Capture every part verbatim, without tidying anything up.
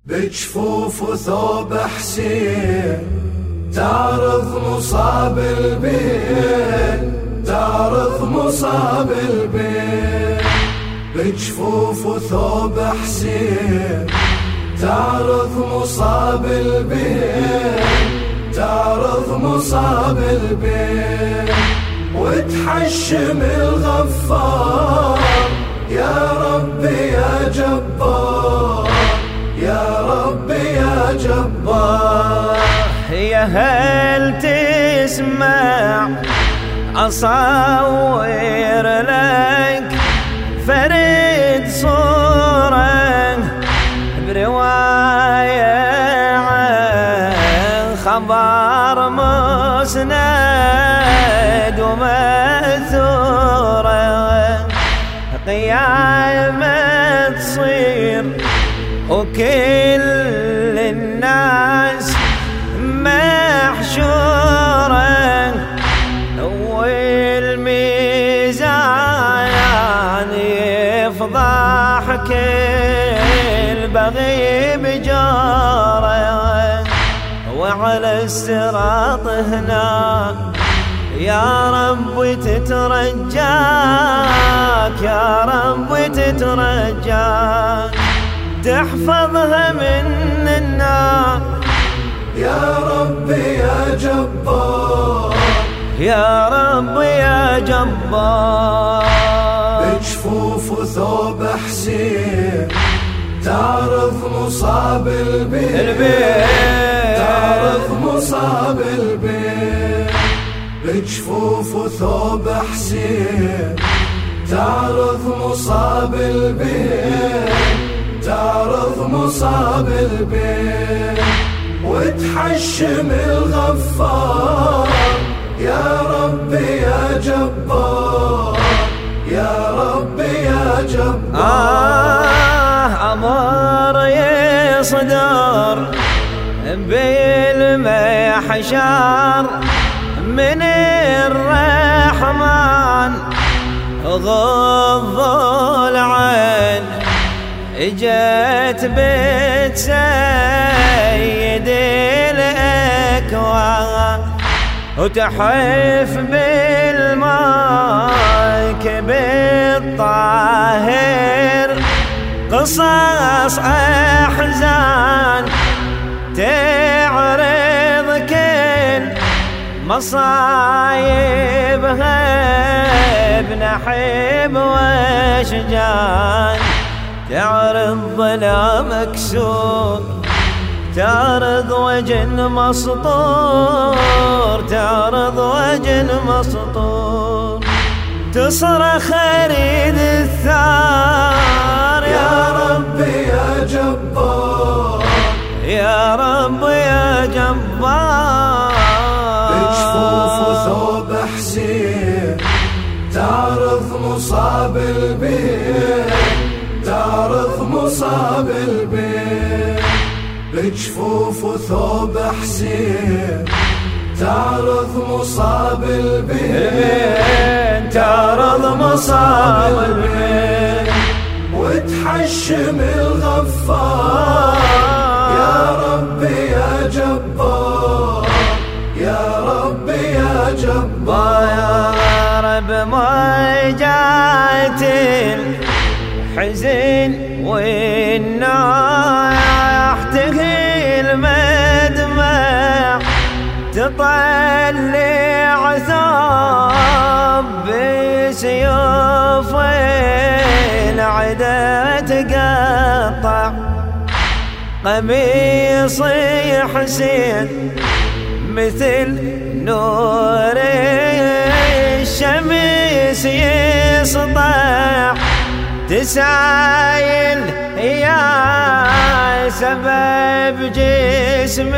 بجفوف وثوب حسين تعرض مصاب البين، تعرض مصاب البين. بجفوف وثوب حسين تعرض مصاب البين، تعرض مصاب البين. وتحشم الغفار يا ربي يا جبار، يا ربي يا جبار. يا هل تسمع أصور لك فرد صورة برواية عن خبر مسند ومأثورة. قيامة تصير وكل الناس محشورة، والميزان يفضح كل بغي بجاره. وعلى الصراط هنا يا رب تترجاك، يا رب تترجاك تحفظها من النار. يا ربي يا جبار، يا رب يا جبار. بجفوف وثوب حسين تعرض مصاب البين، تعرض مصاب البين. بجفوف وثوب حسين تعرض مصاب البين، تعرض مصاب البين. وتحشم الغفار يا ربي يا جبار، يا ربي يا جبار. آه أمر يصدر بالمحشر من الرحمن، غض العين اجت بيت سيد الاكوان، وتحف بالمايك بالطاهر قصص احزان، تعرض كل مصايبها بنحب وشجان. تعرض ظلام مكسور، تعرض وجن مسطور، تعرض وجن مسطور. تصرخ اريد الثار يا ربي يا جبار، يا رب يا جبار. بجفوف وثوب حسين تعرض مصاب البين، تعرض مصاب البين. بجفوف وثوب حسين تعرض مصاب البين، تعرض مصاب البين. وتحشم الغفار يا ربي يا جبار، يا ربي يا جبار. يا رب ما جات الحزن والناح تهيل مدمع، تطلع ثوب بسيوف العدا تقطع. قميص حسين مثل نور الشمس يسطع، تسايل يا سبب جسم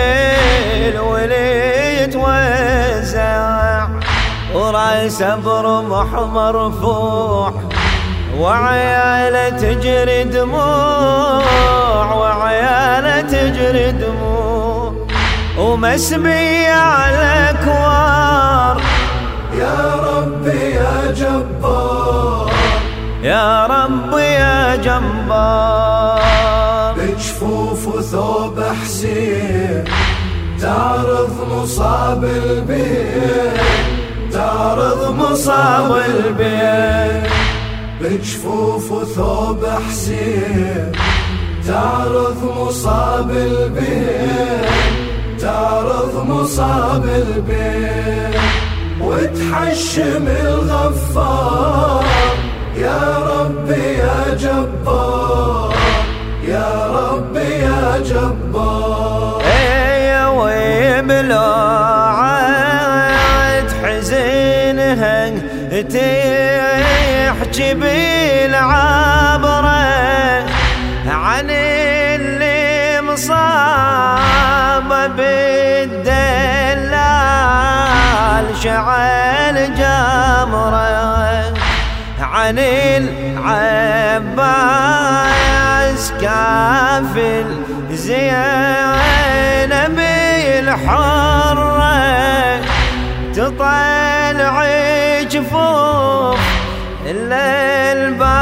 الولد وزع. وراس برمح مرفوع وعياله تجري دموع، وعياله تجري دموع. ومسمي على كوار يا ربي يا جبار، يا رب يا جبار. بجفوف ثوب حسين تعرض مصاب البين، تعرض مصاب البين. بجفوف ثوب حسين تعرض مصاب البين، تعرض مصاب البين. وتحشم الغفار يا ربي يا جبار، يا ربي يا جبار. يا ويبلعت حزنها تحكي بالعبرة عن اللي مصاب بالدلال شعل جمره، عن العباس كافل زينب الحرة تطلع جفوف إلا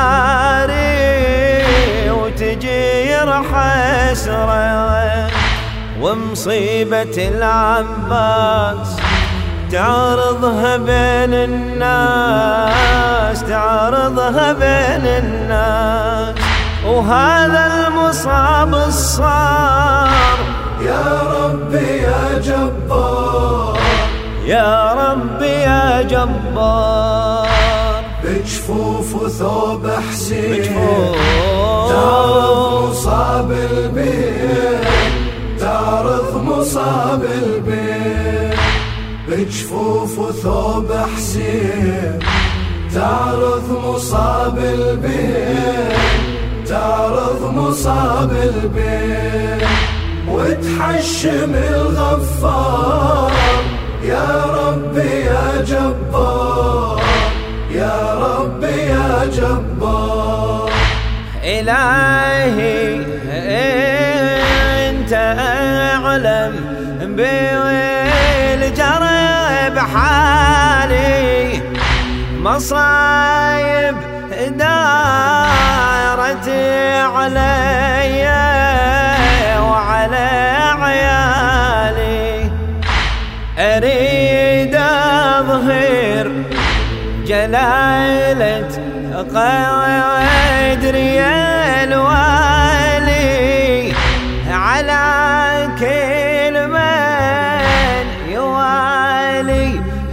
الباري وتجير حسرة. ومصيبة العباس تعرضها بين الناس، تعرضها بين الناس. وهذا المصاب الصار يا ربي يا جبار، يا ربي يا جبار. بجفوف ثوب حسين بجفوف تعرض مصاب البين، تعرض مصاب البين. بجفوف ثوب حسين تعرض مصاب البين، تعرض مصاب البين. وتحشم الغفار يا ربي يا جبار، يا ربي يا جبار. إلهي أنت أعلم بالجرب حالي، مصايب دارت علي وعلى عيالي. أريد أظهر جلالة قدري الوالي على كل من يوالي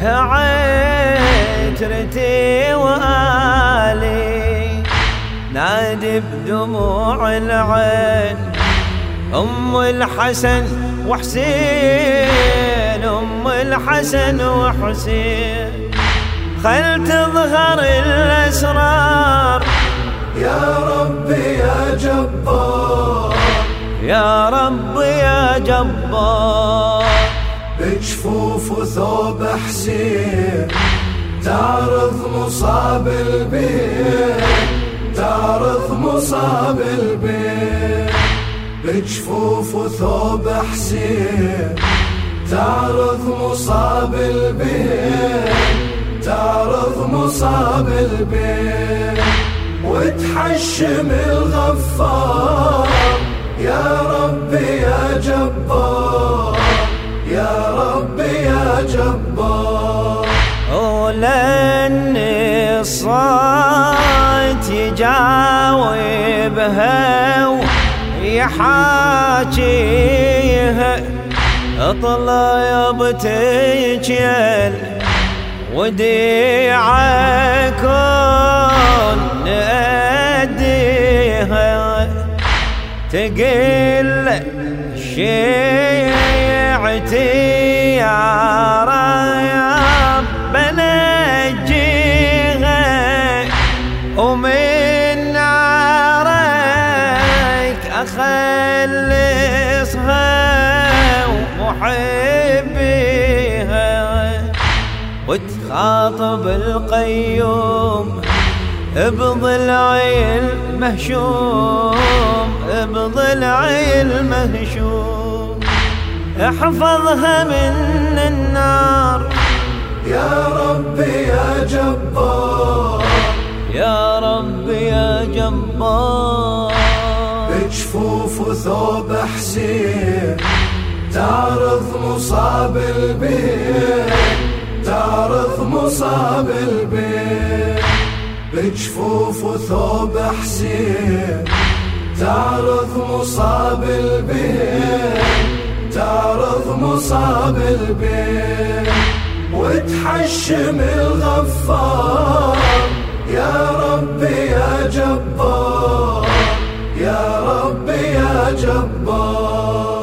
عترتي وآلي. نادي بدموع العين أم الحسن وحسين، أم الحسن وحسين. خل تظهر الأسرار يا ربي يا جبار، يا ربي يا جبار. بجفوف ثوب حسين تعرض مصاب البين، تعرض مصاب البين. بجفوف ثوب حسين تعرض مصاب البين، تعرض مصاب البين. وتحشم الغفار يا ربي يا جبار، يا ربي يا جبار. ولن الصوت يجاوبها ويحاكيها، اطلع يا بتجيل وديعكن نأديها. تقل شيعتي يا رب نجيها، ومن نارك أخلصها ومحبيها. وتخاطب القيوم بضلعي المهشوم، بضلعي المهشوم. احفظها من النار يا ربي يا جبار، يا ربي يا جبار. بجفوف ثوب حسين تعرض مصاب البين، تعرض مصاب البين. بجفوف ثوب حسين تعرض مصاب البين، تعرض مصاب البين. وتحشم الغفار يا ربي يا جبار، يا ربي يا جبار.